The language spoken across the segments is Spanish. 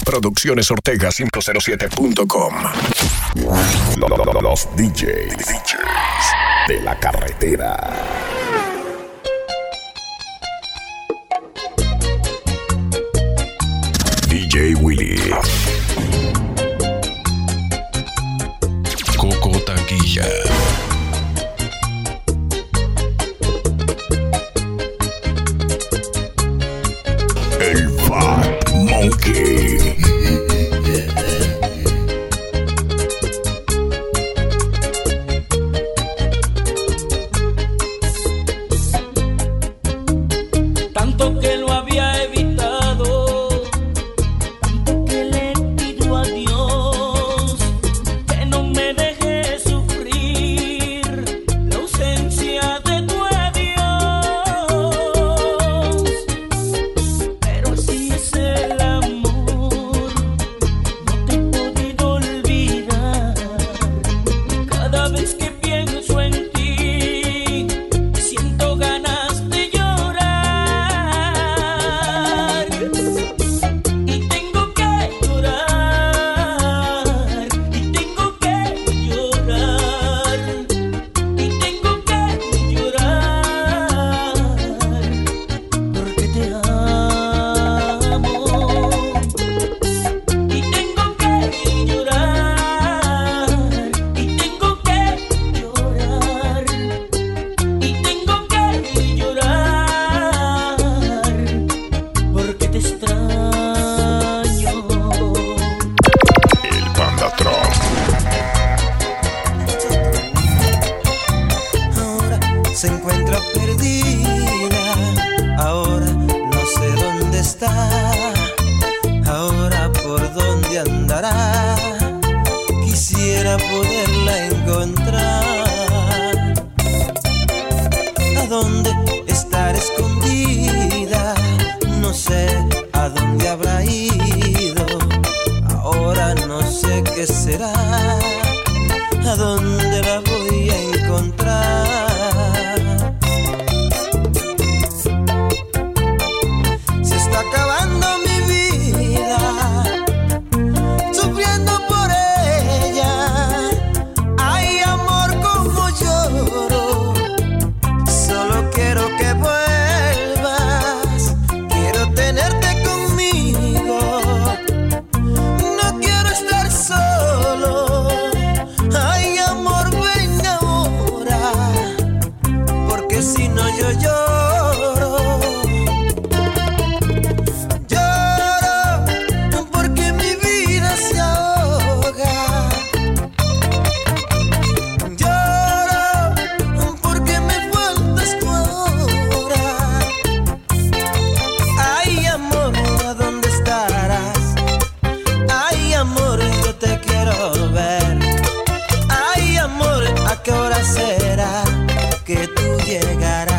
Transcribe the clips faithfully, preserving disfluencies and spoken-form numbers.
Producciones Ortega cinco cero siete punto com. Los D Js de la carretera. D J Willy. Coco Taquilla. El Fat Monkey. Tanto que lo había evitado, tanto que le pido a Dios que no me deje sufrir la ausencia de tu adiós. Pero así es el amor, no te he podido olvidar. Cada vez que pienso en ti, siento ganas de llorar. Y tengo que llorar, y tengo que llorar, y tengo que llorar, porque te amo. Y tengo que llorar, y tengo que llorar, y tengo que llorar, porque te extraño. El Panda Truck. Ahora se encuentra perdida, ahora no sé dónde está, ahora por dónde andará, quisiera poderla encontrar. ¿A dónde estará escondida? No sé a dónde habrá ido, ahora no sé qué será. ¿A dónde la voy a encontrar? Se está acabando mi vida, sufriendo por ella. Ay, amor, como lloro. Solo quiero que vuelvas, quiero tenerte conmigo. No quiero estar solo. Ay, amor, ven ahora, porque si no yo lloro. Lloro porque mi vida se ahoga. Lloro porque me faltas tú ahora. Ay, amor, ¿a dónde estarás? Ay, amor, yo te quiero ver. Ay, amor, ¿a qué hora será que tú llegarás?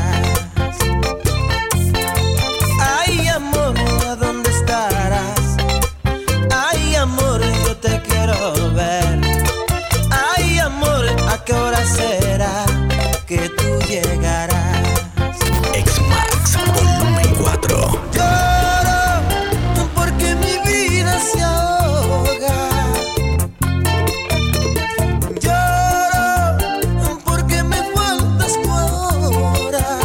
Ay, amor, ¿a dónde estarás? Ay, amor, yo te quiero ver. Ay, amor, ¿a qué hora será que tú llegarás? X-Max Volumen cuatro. Lloro porque mi vida se ahoga. Lloro porque me faltas tú ahora.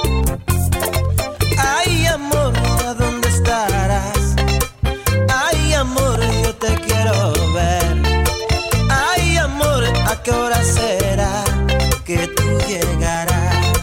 Ay, amor, ¿a dónde estarás? Ay, amor, yo te quiero ver. Ay, amor, ¿a qué hora será que tú llegarás?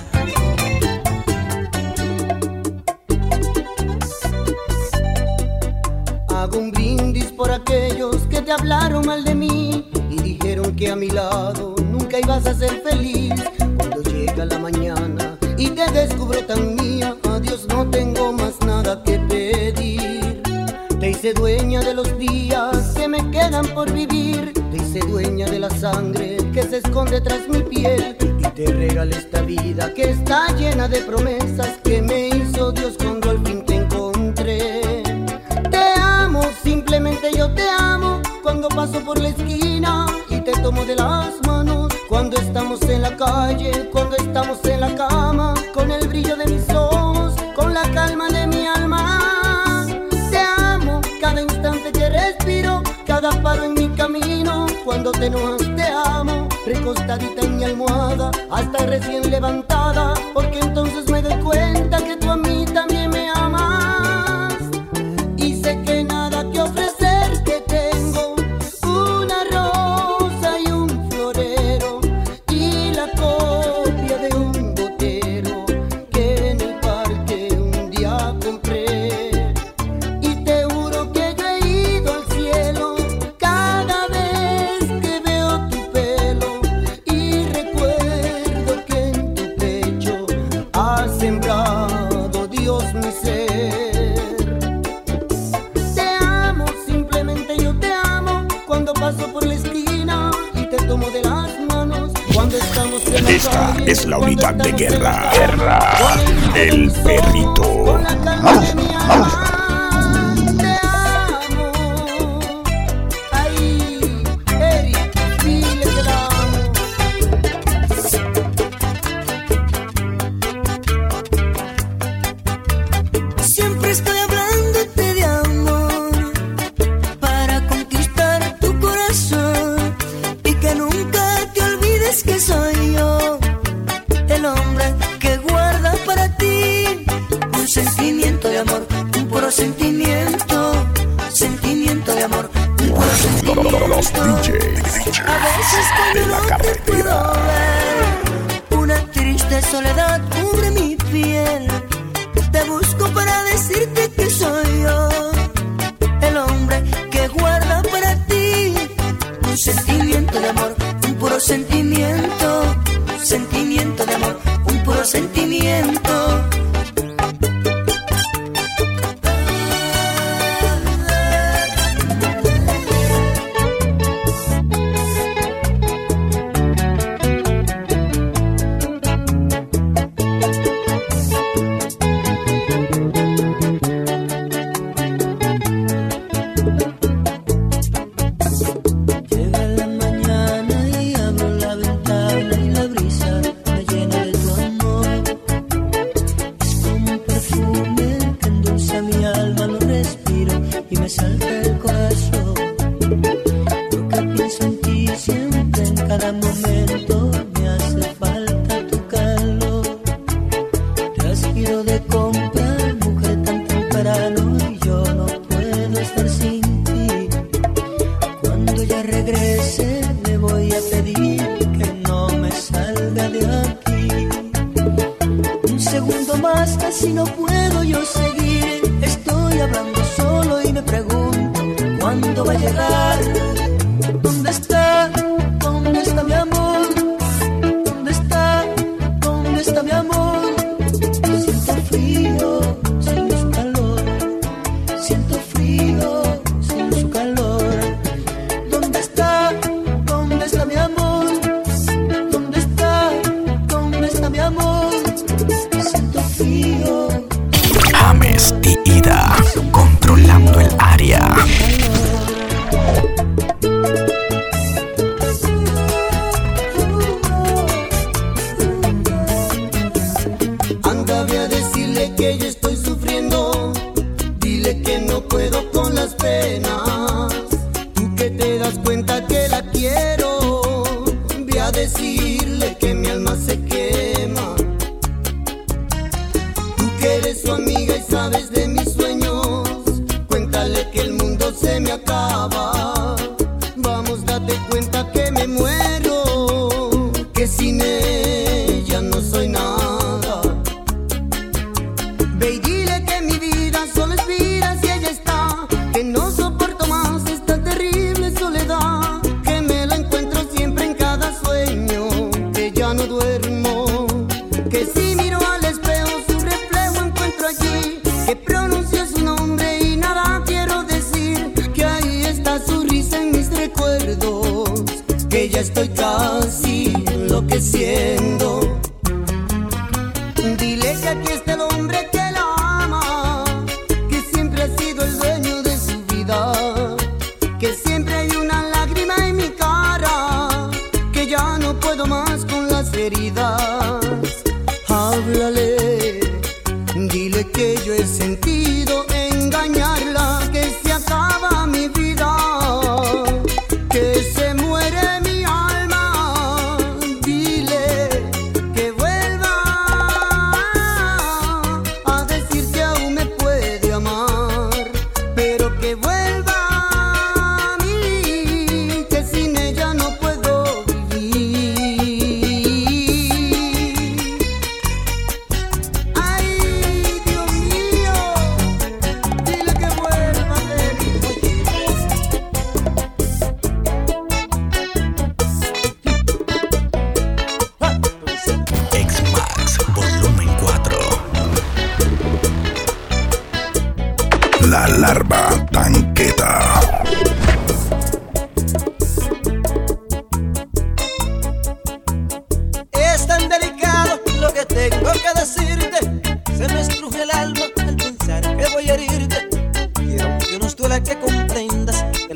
Hago un brindis por aquellos que te hablaron mal de mí y dijeron que a mi lado nunca ibas a ser feliz. Cuando llega la mañana y te descubro tan mía, adiós, no tengo más nada que pedir. Te hice dueña de los días que me quedan por vivir, te hice dueña de la sangre que se esconde tras mi piel y te regalé esta vida que está llena de promesas que me hizo Dios cuando al fin te encontré. Te amo, simplemente yo te amo. Cuando paso por la esquina y te tomo de las manos, cuando estamos en la calle, cuando estamos en la cama, con el brillo de mis ojos, con la calma de mi alma. Te amo cada instante instante que respiro, cada paro en mi camino. Cuando te enojas te amo, recostadita en mi almohada, hasta recién levantada, porque entonces me doy cuenta que tú a mí también me amas. Y sé que nada que ofrecer te tengo, una rosa y un florero, y la copia de un botero que en el parque un día compré. Y te juro que yo he ido al cielo cada vez que veo tu pelo, y recuerdo que en tu pecho has sembrado, Dios, mi ser. Te amo, simplemente yo te amo, cuando paso por la esquina y te tomo de las manos, cuando estamos en la Esta calle, es la cuando unidad de estamos en guerra. la calle, Guerra. con el grito de El mis ojos, perrito. con la calma de mi alma. Te amo. Ay, Eric, dile que la amo. Siempre estoy hablándote de amor para conquistar tu corazón, y que nunca te olvides que soy yo el hombre que guarda para ti un sentimiento de amor, un puro sentimiento, sentimiento de amor, un puro sentimiento. Los D Js A veces cuando de la no te carretera. puedo ver, una triste soledad cubre mi piel. Te busco para decirte que soy yo el hombre que guarda para ti un sentimiento de amor, un puro sentimiento, sentimiento de amor, un puro sentimiento. Llega la mañana y abro la ventana y la brisa me llena de tu amor. Es como un perfume que endulza mi alma, lo respiro y me salta el corazón. Lo que pienso en ti siempre, en cada momento, me hace falta tu calor. Te has ido de compra, mujer, tan temprano, y yo no puedo estar sin ti. Cuando ya regrese le voy a pedir que no me salga de aquí. Un segundo más, casi no puedo yo seguir. Estoy hablando solo y me pregunto ¿cuándo va a llegar? ¿Dónde está? ¿Dónde está mi amor? ¿Dónde está? ¿Dónde está mi amor? Siento frío sin su calor, siento frío sin su calor. ¿Dónde está? ¿Dónde está mi amor? ¿Dónde está? ¿Dónde está mi amor? Siento frío. James y Ida, controlando el área. Anda, ve a decirle que yo estoy sufriendo. Dile que no puedo con las penas. Tú que te das cuenta que la quiero. Ve a decirle que mi alma se quema. Tú que eres su amiga y sabes de mis sueños, cuéntale que el mundo se me acaba. Vamos, date cuenta que me muero, que sin ella no soy nada. Ve y dile que mi vida solo es vida si ella está, que no soporto más esta terrible soledad, que me la encuentro siempre en cada sueño, que ya no duermo, que si miro al espejo su reflejo encuentro allí, que pronuncio su nombre y nada quiero decir, que ahí está su risa en mis recuerdos, que ya estoy casi enloqueciendo. Dile que aquí está el hombre que la ama, que siempre ha sido el dueño de su vida, que siempre hay una lágrima en mi cara, que ya no puedo más con las heridas. Háblale, dile que yo he sentido engañarla, que se acaba mi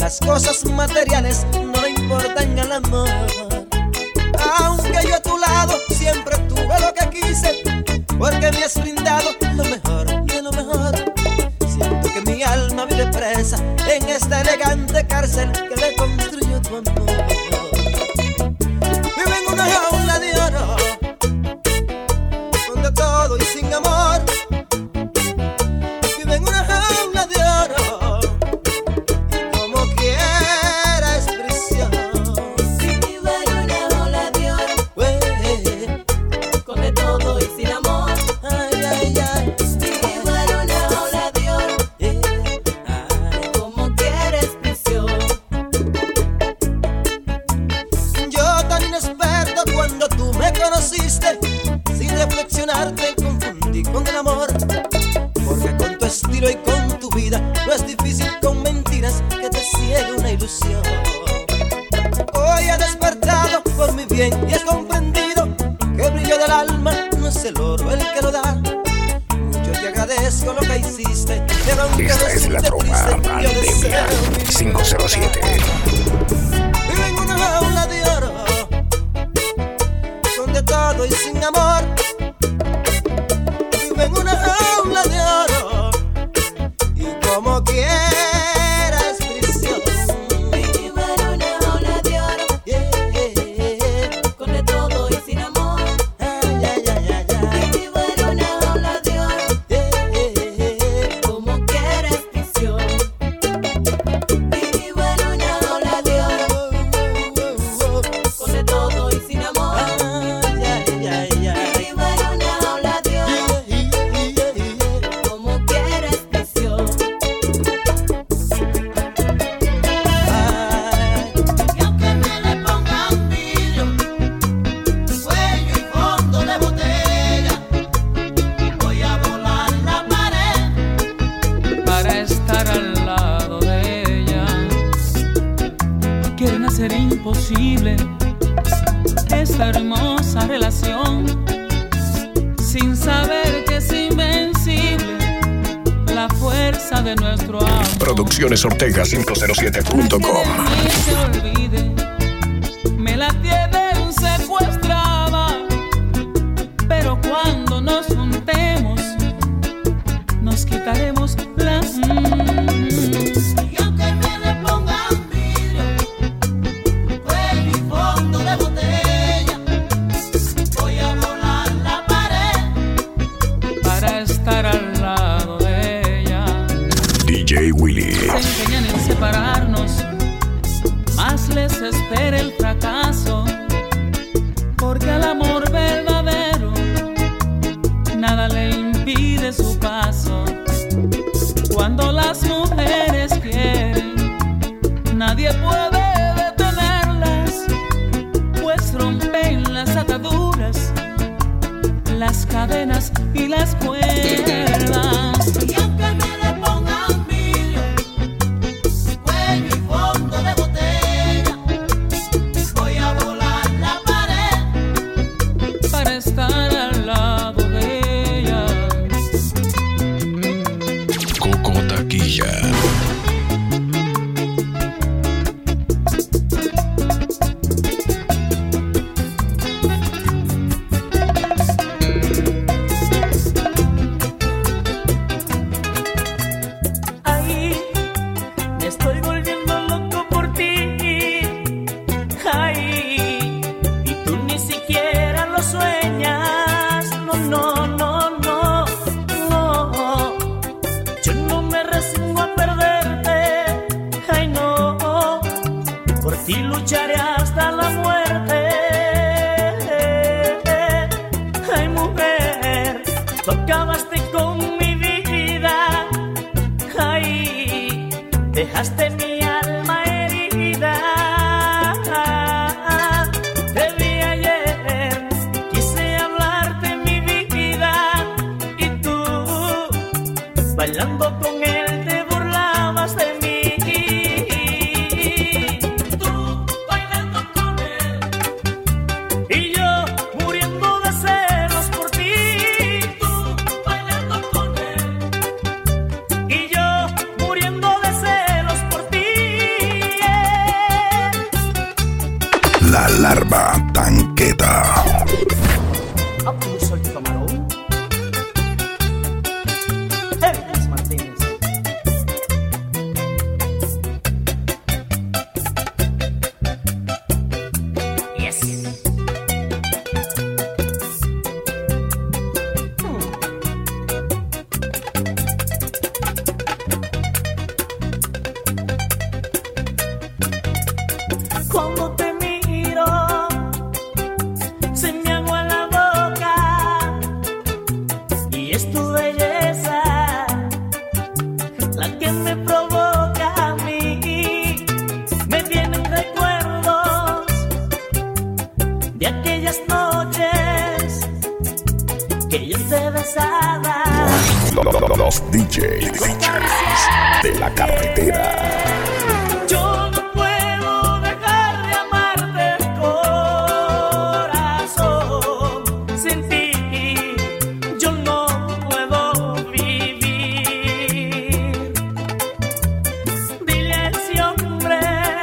las cosas materiales no le importan al amor. Aunque yo a tu lado siempre tuve lo que quise, porque me has brindado lo mejor y de lo mejor. Siento que mi alma vive presa en esta elegante cárcel que le construyó tu amor. Vive en una jaula de oro, donde todo y sin amor. Vive en una jaula de oro, y como quiera es prisión. Vive en una jaula de oro, esconde todo y sin amor. Ay, ay, ay. Vive en una jaula de oro, como quiera es prisión. Yo tan inexperto cuando tú me conociste, sin reflexionar te confundí con el amor. Porque con tu estilo y con tu vida no es difícil con mentiras que te ciegue una ilusión. Hoy he despertado por mi bien y he comprendido que el brillo del alma no es el oro el que lo da. Mucho te agradezco lo que hiciste, pero aunque Esta es la resulte trova triste, yo Pandemia deseo vivir. cinco cero siete. Vive en una jaula de oro, donde todo y sin amor. Vive en una jaula de oro, y como quiera es prisión. Vive en una jaula de oro, Yeah. esconde todo y sin amor. Ay, ay, ay, ay, ay. Vive en una jaula de oro, Yeah. como quiera es prisión. Vive en una jaula de oro, esconde todo y sin amor. Ay, ay, ay, ay. Vive en una jaula de oro, como quiera es prisión. Ay. Y aunque me le pongan vidrio, cuello y fondo de botella, voy a volar la pared. Para estar al lado de ella. Quieren hacer imposible esta hermosa relación, sin saber que es invencible la fuerza de nuestro amor. Producciones Ortega cinco cero siete punto com. Ni se olvide, me la tienen secuestrada, pero cuando nos juntemos nos quitaremos la Y aunque me le pongan vidrio, cuello y fondo de botella, voy a volar la pared. para estar al lado de ella. D J Willy. Se empeñan en separarnos, más les espera el fracaso, porque al amor verdadero nada le impide su paso. Cuando las mujeres quieren, nadie puede detenerlas, pues rompen las ataduras, las cadenas y las cuerdas. Y aunque me le pongan vidrio, cuello y fondo de botella, voy a volar la pared. Para estar al lado de ella. Coco Taquilla. Ay, me estoy volviendo loco por ti. Ay, y tú ni siquiera lo sueñas. No, no, no, no, no. Yo no me resigno a perderte. Ay, no. Por ti lucharé hasta la muerte. Ay, mujer, tú acabaste con mi vida. Ay, dejaste mi alma herida. Te vi ayer, quise hablarte mi vida, y tú, bailando con él, te burlabas de mí. Tú, bailando con él, y yo muriendo de celos por ti. Tú, bailando con él, y yo muriendo de celos por ti. La larva tanqueta. Abuso el camarón. Elvis Martínez. Yes. Cuando te miro, se me agua la boca, y es tu belleza la que me provoca a mí. Me vienen recuerdos de aquellas noches que yo te besaba. Los D Js de la carretera. Yo no puedo dejar de amarte, corazón. Sin ti yo no puedo vivir. Dile a ese hombre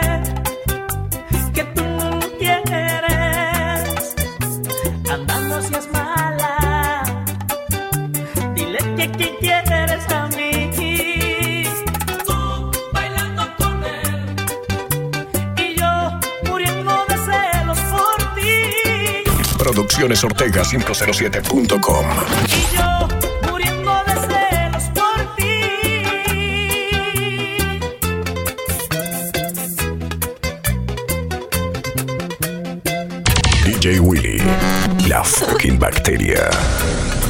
que tú no lo quieres. Anda, no seas mala. Dile que que quieres a mí. Tú bailando con él y yo muriendo de celos por ti. Producciones Ortega cinco cero siete punto com. Y yo muriendo de celos por ti. D J Willy, la fucking bacteria.